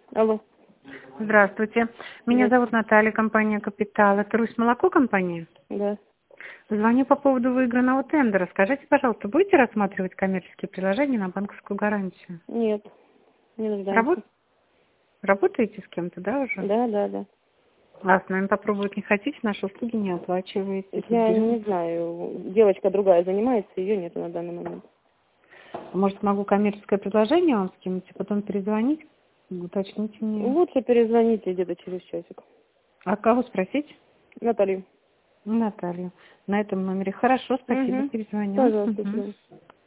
Алло. Здравствуйте. Меня Да. зовут Наталья, компания «Капитал». Это «Русь Молоко» компания? Да. Звоню по поводу выигранного тендера. Скажите, пожалуйста, будете рассматривать коммерческие приложения на банковскую гарантию? Нет, не Работ- нуждаемся. Работаете с кем-то, да, уже? Да, да, да. А с нами попробовать не хотите? Наши услуги не оплачиваете. Я не Подберем. знаю. Девочка другая занимается, ее нету на данный момент. Может, могу коммерческое предложение вам скинуть, а потом перезвонить? Уточните мне. Лучше перезвоните где-то через часик. А кого спросить? Наталью. Наталью. На этом номере. Хорошо, спасибо, Угу. перезвоню. Пожалуйста, до Мгм. свидания.